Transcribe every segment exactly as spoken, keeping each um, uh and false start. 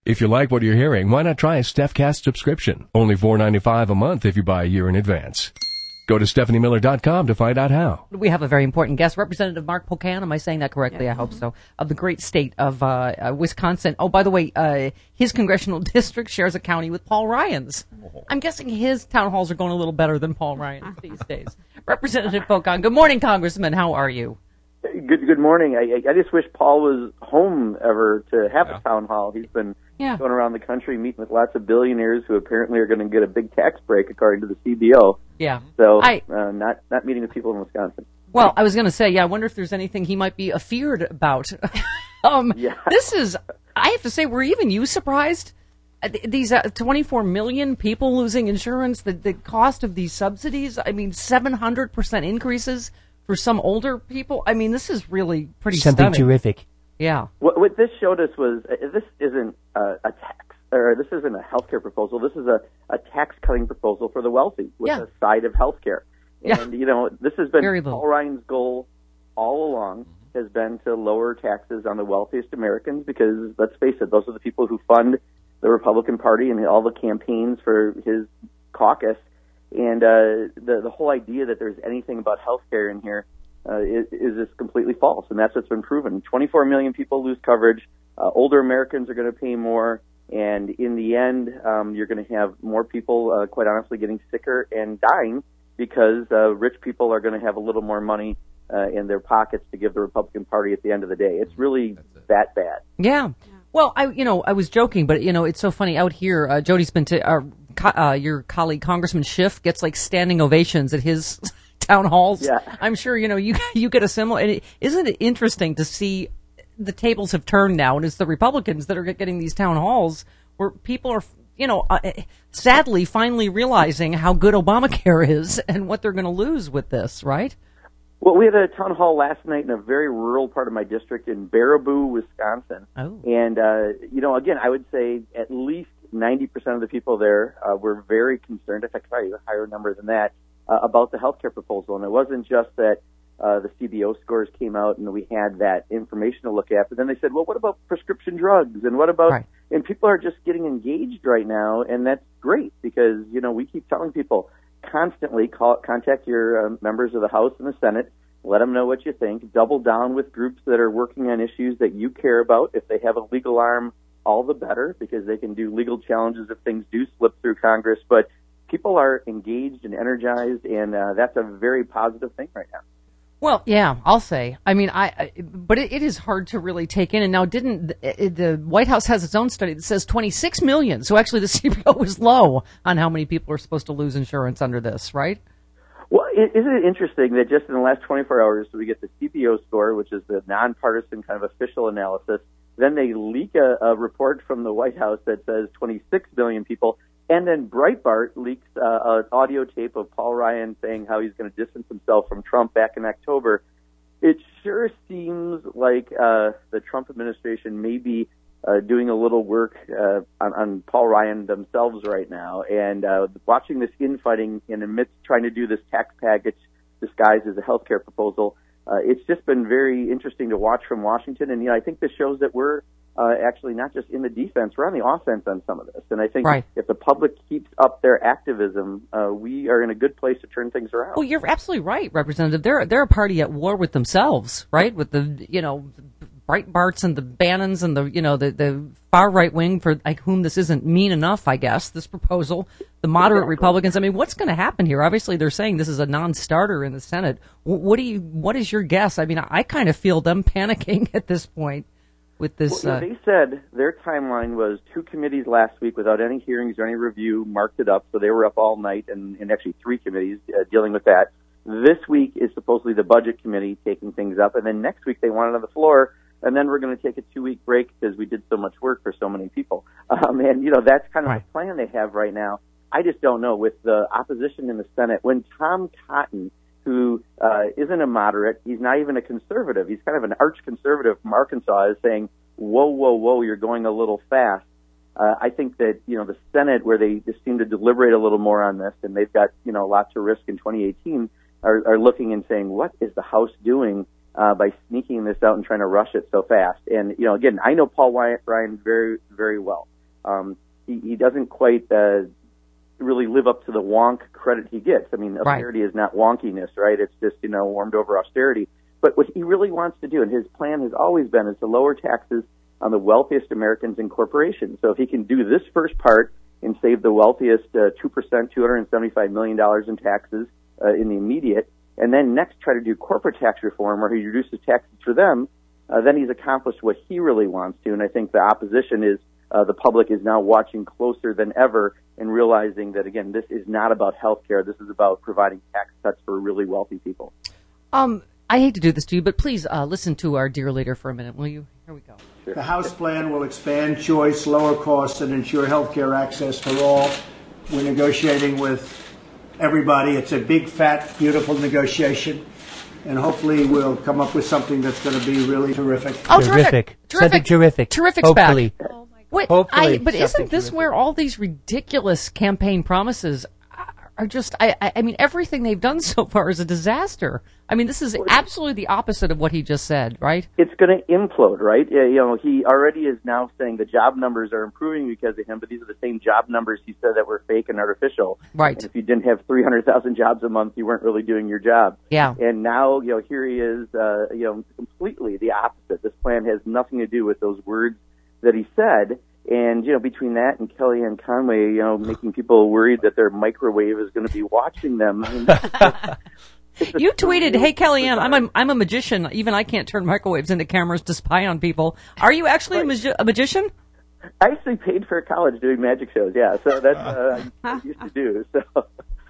If you like what you're hearing, why not try a StephCast subscription? Only four dollars and ninety-five cents a month if you buy a year in advance. Go to Stephanie Miller dot com to find out how. We have a very important guest, Representative Mark Pocan. Am I saying that correctly? Yeah. I hope so. Of the great state of uh, uh, Wisconsin. Oh, by the way, uh, his congressional district shares a county with Paul Ryan's. I'm guessing his town halls are going a little better than Paul Ryan's these days. Representative Pocan, good morning, Congressman. How are you? Good good morning. I, I just wish Paul was home ever to have yeah. a town hall. He's been yeah. going around the country meeting with lots of billionaires who apparently are going to get a big tax break according to the C B O. Yeah. So I, uh, not not meeting with people in Wisconsin. Well, I was going to say, yeah, I wonder if there's anything he might be afeared about. um, yeah. This is, I have to say, were even you surprised? These uh, twenty-four million people losing insurance, the, the cost of these subsidies, I mean, seven hundred percent increases for some older people. I mean, this is really pretty Something stunning. terrific. Yeah. What, what this showed us was uh, this isn't uh, a tax, or this isn't a health care proposal. This is a, a tax-cutting proposal for the wealthy with yeah. a side of health care. Yeah. And, you know, this has been Very Paul little. Ryan's goal all along has been to lower taxes on the wealthiest Americans because, let's face it, those are the people who fund the Republican Party and all the campaigns for his caucus. And uh, the the whole idea that there's anything about health care in here uh, is, is just completely false, and that's what's been proven. twenty-four million people lose coverage. Uh, older Americans are going to pay more, and in the end, um, you're going to have more people, uh, quite honestly, getting sicker and dying because uh, rich people are going to have a little more money uh, in their pockets to give the Republican Party at the end of the day. It's really it. that bad. Yeah. Well, I you know I was joking, but you know it's so funny out here. Uh, Jody's been to uh, co- uh, your colleague Congressman Schiff gets like standing ovations at his town halls. Yeah. I'm sure you know you you get a similar. And it, isn't it interesting to see the tables have turned now, and it's the Republicans that are getting these town halls where people are you know uh, sadly finally realizing how good Obamacare is and what they're going to lose with this, right? Well, we had a town hall last night in a very rural part of my district in Baraboo, Wisconsin. Oh. And, uh, you know, again, I would say at least ninety percent of the people there uh, were very concerned, in fact, probably a higher number than that, uh, about the health care proposal. And it wasn't just that uh, the C B O scores came out and we had that information to look at, but then they said, well, what about prescription drugs? And what about, right. and people are just getting engaged right now, and that's great because, you know, we keep telling people, constantly call, contact your uh, members of the House and the Senate. Let them know what you think. Double down with groups that are working on issues that you care about. If they have a legal arm, all the better, because they can do legal challenges if things do slip through Congress. But people are engaged and energized, and uh, that's a very positive thing right now. Well, yeah, I'll say. I mean, I, I but it, it is hard to really take in. And now, didn't the, the White House has its own study that says twenty-six million? So actually, the C B O was low on how many people are supposed to lose insurance under this, right? Well, isn't it interesting that just in the last twenty-four hours, we get the C B O score, which is the nonpartisan kind of official analysis. Then they leak a, a report from the White House that says twenty-six million people. And then Breitbart leaks uh, an audio tape of Paul Ryan saying how he's going to distance himself from Trump back in October. It sure seems like uh, the Trump administration may be uh, doing a little work uh, on, on Paul Ryan themselves right now. And uh, watching this infighting in the midst trying to do this tax package disguised as a health care proposal, uh, it's just been very interesting to watch from Washington. And, you know, I think this shows that we're Uh, actually not just in the defense, we're on the offense on some of this. And I think right. if the public keeps up their activism, uh, we are in a good place to turn things around. Well, you're absolutely right, Representative. They're they're a party at war with themselves, right? With the, you know, Breitbarts and the Bannons and the, you know, the, the far right wing for like whom this isn't mean enough, I guess, this proposal, the moderate exactly. Republicans. I mean, what's going to happen here? Obviously, they're saying this is a non-starter in the Senate. What do you, what is your guess? I mean, I kind of feel them panicking at this point. With this, well, uh, they said their timeline was two committees last week without any hearings or any review, marked it up, so they were up all night, and, and actually three committees uh, dealing with that. This week is supposedly the Budget Committee taking things up, and then next week they want it on the floor, and then we're going to take a two-week break because we did so much work for so many people. Um, and, you know, that's kind of right. the plan they have right now. I just don't know. With the opposition in the Senate, when Tom Cotton, who uh, isn't a moderate, he's not even a conservative, he's kind of an arch-conservative from Arkansas, is saying, whoa, whoa, whoa, you're going a little fast. Uh, I think that, you know, the Senate, where they just seem to deliberate a little more on this, and they've got, you know, lots of risk in twenty eighteen, are, are looking and saying, what is the House doing? uh, by sneaking this out and trying to rush it so fast. And, you know, again, I know Paul Ryan very, very well. Um, he, he doesn't quite uh, really live up to the wonk credit he gets. I mean, austerity right. is not wonkiness, right? It's just, you know, warmed over austerity. But what he really wants to do, and his plan has always been, is to lower taxes on the wealthiest Americans and corporations. So if he can do this first part and save the wealthiest uh, two percent, two hundred seventy-five million dollars in taxes uh, in the immediate, and then next try to do corporate tax reform where he reduces taxes for them, uh, then he's accomplished what he really wants to. And I think the opposition is, uh, the public is now watching closer than ever and realizing that, again, this is not about health care. This is about providing tax cuts for really wealthy people. Um, I hate to do this to you, but please uh, listen to our dear leader for a minute, will you? Here we go. Sure. The House plan will expand choice, lower costs, and ensure health care access for all. We're negotiating with everybody. It's a big, fat, beautiful negotiation, and hopefully we'll come up with something that's going to be really terrific. Oh, terrific. terrific. Terrific. terrific. Terrific's Hopefully. back. Oh my Wait, Hopefully I, but isn't this terrific. where all these ridiculous campaign promises are just, I, I, I mean, everything they've done so far is a disaster. I mean, this is absolutely the opposite of what he just said, right? It's going to implode, right? You know, he already is now saying the job numbers are improving because of him, but these are the same job numbers he said that were fake and artificial. Right. And if you didn't have three hundred thousand jobs a month, you weren't really doing your job. Yeah. And now, you know, here he is, uh, you know, completely the opposite. This plan has nothing to do with those words that he said. And, you know, between that and Kellyanne Conway, you know, making people worried that their microwave is going to be watching them. I mean, you tweeted, "Hey Kellyanne, I'm a, I'm a magician. Even I can't turn microwaves into cameras to spy on people." Are you actually right. a, magi- a magician? I actually paid for college doing magic shows. Yeah, so that's uh, I used to do. So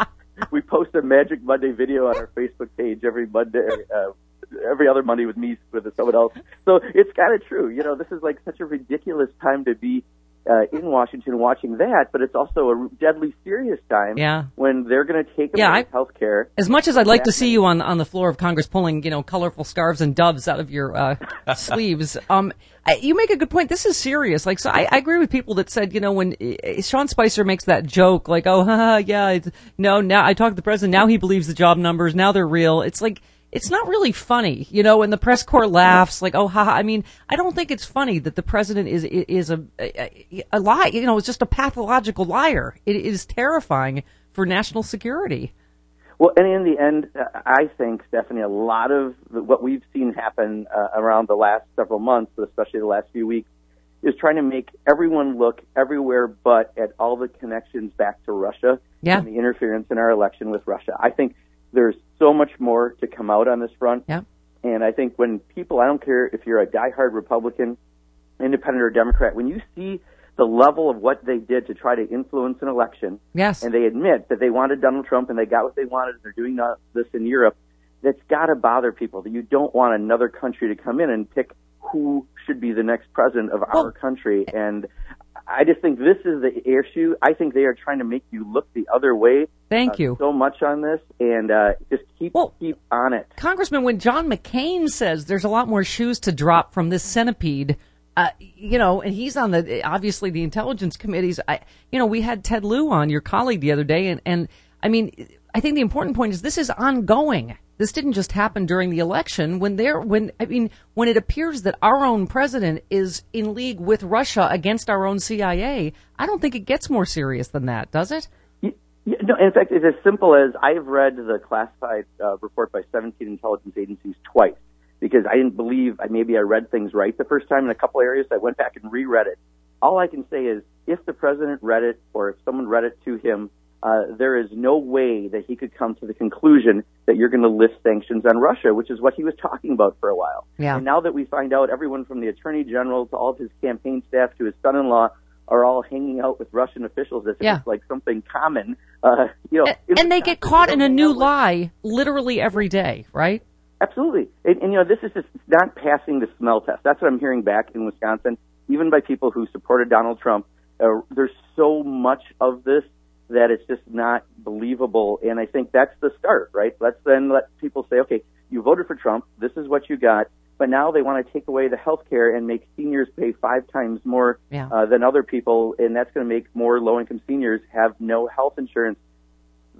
we post a Magic Monday video on our Facebook page every Monday. Uh, every other Monday with me, with someone else. So it's kind of true. You know, this is like such a ridiculous time to be uh, in Washington watching that, but it's also a deadly serious time yeah. when they're going to take away yeah, health care. As much as I'd like to see you on, on the floor of Congress pulling, you know, colorful scarves and doves out of your uh, sleeves, um, I, you make a good point. This is serious. Like, so I, I agree with people that said, you know, when uh, Sean Spicer makes that joke, like, oh, haha, yeah, it's, no, now I talked to the president, now he believes the job numbers, now they're real. It's like, it's not really funny, you know, and the press corps laughs like, oh, haha. I mean, I don't think it's funny that the president is is a, a, a lie, you know, it's just a pathological liar. It is terrifying for national security. Well, and in the end, uh, I think, Stephanie, a lot of the, what we've seen happen uh, around the last several months, but especially the last few weeks, is trying to make everyone look everywhere but at all the connections back to Russia yeah. and the interference in our election with Russia. I think there's so much more to come out on this front. Yeah. And I think when people, I don't care if you're a diehard Republican, independent or Democrat, when you see the level of what they did to try to influence an election, yes. and they admit that they wanted Donald Trump and they got what they wanted and they're doing this in Europe, that's got to bother people, that you don't want another country to come in and pick who should be the next president of well, our country. And I just think this is the issue. I think they are trying to make you look the other way. Thank uh, you. So much on this, and uh, just keep well, keep on it. Congressman, when John McCain says there's a lot more shoes to drop from this centipede, uh, you know, and he's on the, obviously the intelligence committees. I, you know, we had Ted Lieu on, your colleague, the other day, and, and I mean, I think the important point is this is ongoing. This didn't just happen during the election. When there, when I mean, when it appears that our own president is in league with Russia against our own C I A, I don't think it gets more serious than that, does it? Yeah, no, in fact, it's as simple as I've read the classified uh, report by seventeen intelligence agencies twice because I didn't believe maybe I read things right the first time in a couple areas. I went back and reread it. All I can say is if the president read it or if someone read it to him, Uh, there is no way that he could come to the conclusion that you're going to lift sanctions on Russia, which is what he was talking about for a while. Yeah. And now that we find out everyone from the attorney general to all of his campaign staff to his son-in-law are all hanging out with Russian officials as if yeah. it's like something common, uh, you know. And, and they get caught in a new lie literally every day, right? Absolutely. And, and, you know, this is just not passing the smell test. That's what I'm hearing back in Wisconsin, even by people who supported Donald Trump. Uh, there's so much of this that it's just not believable. And I think that's the start, right? Let's then let people say, okay, you voted for Trump. This is what you got. But now they want to take away the health care and make seniors pay five times more yeah. uh, than other people. And that's going to make more low-income seniors have no health insurance.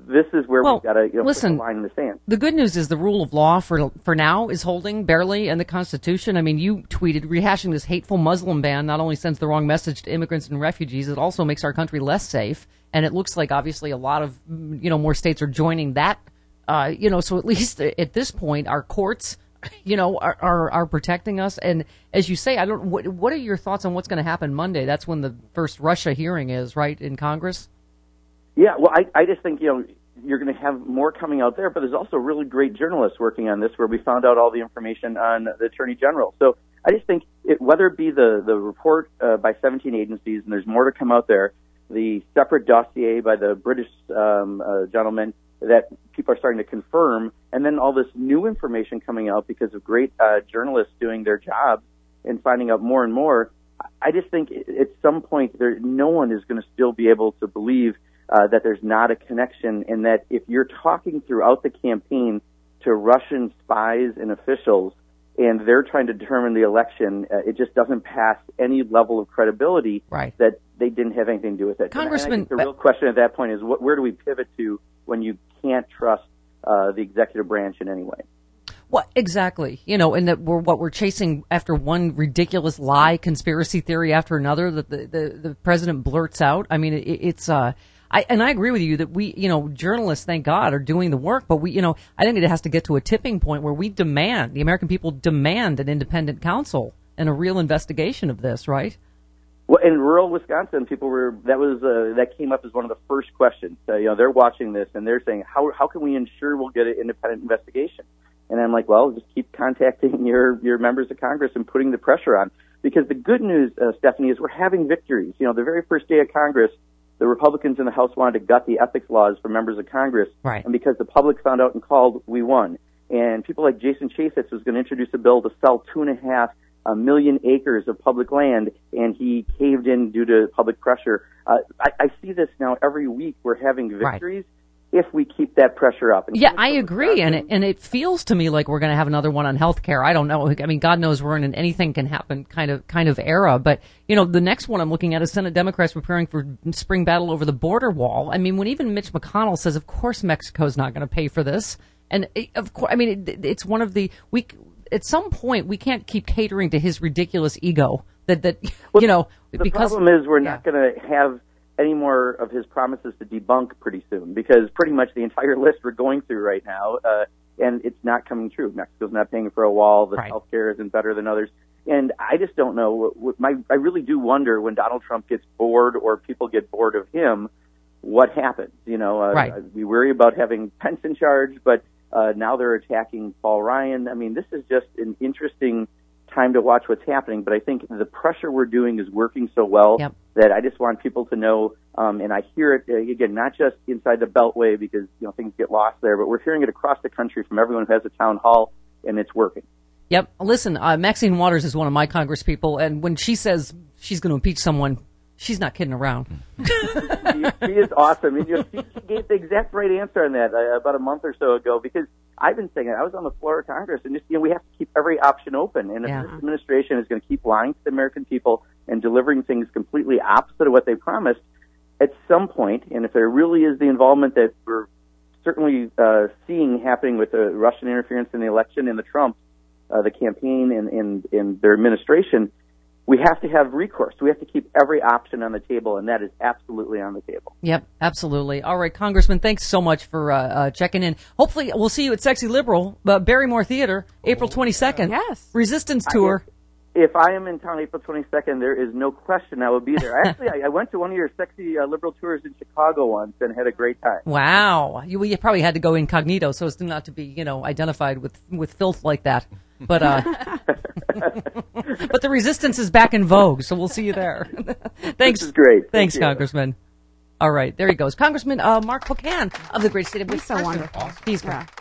this is where well, we've got to you know, listen, put the line in the sand. The good news is the rule of law for for now is holding barely, and the Constitution. I mean, you tweeted rehashing this hateful Muslim ban not only sends the wrong message to immigrants and refugees, it also makes our country less safe. And it looks like obviously a lot of you know more states are joining that. Uh, you know, so at least at this point, our courts, you know, are are, are protecting us. And as you say, I don't. What, what are your thoughts on what's going to happen Monday? That's when the first Russia hearing is, right, in Congress. Yeah, well, I, I just think, you know, you're going to have more coming out there, but there's also really great journalists working on this where we found out all the information on the Attorney General. So I just think it, whether it be the, the report uh, by seventeen agencies, and there's more to come out there, the separate dossier by the British um, uh, gentleman that people are starting to confirm, and then all this new information coming out because of great uh, journalists doing their jobs and finding out more and more, I just think at some point there, no one is going to still be able to believe Uh, that there's not a connection, and that if you're talking throughout the campaign to Russian spies and officials and they're trying to determine the election, uh, it just doesn't pass any level of credibility right. that they didn't have anything to do with it. Congressman, and I think the real question at that point is what, where do we pivot to when you can't trust uh, the executive branch in any way? Well, exactly. You know, and that we're what we're chasing after one ridiculous lie, conspiracy theory after another that the, the, the president blurts out. I mean, it, it's, uh, I, and I agree with you that we, you know, journalists, thank God, are doing the work, but we, you know, I think it has to get to a tipping point where we demand, the American people demand an independent counsel and a real investigation of this, right? Well, in rural Wisconsin, people were, that was, uh, that came up as one of the first questions. Uh, you know, they're watching this and they're saying, how, how can we ensure we'll get an independent investigation? And I'm like, well, just keep contacting your, your members of Congress and putting the pressure on. Because the good news, uh, Stephanie, is we're having victories. You know, the very first day of Congress, the Republicans in the House wanted to gut the ethics laws for members of Congress. Right. And because the public found out and called, we won. And people like Jason Chaffetz was going to introduce a bill to sell two and a half a million acres of public land, and he caved in due to public pressure. Uh, I, I see this now every week. We're having victories. Right. If we keep that pressure up. And yeah, I agree, and it, and it feels to me like we're going to have another one on health care. I don't know. I mean, God knows we're in an anything can happen kind of kind of era. But, you know, the next one I'm looking at is Senate Democrats preparing for spring battle over the border wall. I mean, when even Mitch McConnell says, of course Mexico's not going to pay for this. And, of course, I mean, it, it's one of the, we, at some point, we can't keep catering to his ridiculous ego. That, that well, you know, the because. The problem is we're yeah. not going to have any more of his promises to debunk pretty soon, because pretty much the entire list we're going through right now, uh, and it's not coming true. Mexico's not paying for a wall. The right. healthcare isn't better than others. And I just don't know. My, I really do wonder when Donald Trump gets bored or people get bored of him, what happens? You know, uh, right. we worry about having Pence in charge, but uh, now they're attacking Paul Ryan. I mean, this is just an interesting time to watch what's happening, but I think the pressure we're doing is working so well yep. that I just want people to know, um, and I hear it, uh, again, not just inside the Beltway because, you know, things get lost there, but we're hearing it across the country from everyone who has a town hall, and it's working. Yep. Listen, uh, Maxine Waters is one of my Congress people, and when she says she's going to impeach someone, she's not kidding around. she, she is awesome. And, you know, she, she gave the exact right answer on that uh, about a month or so ago, because I've been saying it. I was on the floor of Congress, and just, you know, we have to keep every option open. And if yeah. this administration is going to keep lying to the American people and delivering things completely opposite of what they promised, at some point, and if there really is the involvement that we're certainly uh, seeing happening with the Russian interference in the election and the Trump, uh, the campaign and, and, and their administration, we have to have recourse. We have to keep every option on the table, and that is absolutely on the table. Yep, absolutely. All right, Congressman, thanks so much for uh, uh, checking in. Hopefully, we'll see you at Sexy Liberal, uh, Barrymore Theater, April twenty-second. Yes. Resistance Tour. I, if I am in town April twenty-second, there is no question I will be there. Actually, I, I went to one of your Sexy uh, Liberal tours in Chicago once and had a great time. Wow. You, you probably had to go incognito so as to not to be, you know, identified with, with filth like that. But uh, but the resistance is back in vogue, so we'll see you there. Thanks. This is great. Thanks, Thank Congressman. All right, there he goes. Congressman uh, Mark Pocan of the great state of He's so Wisconsin. wonderful. He's yeah.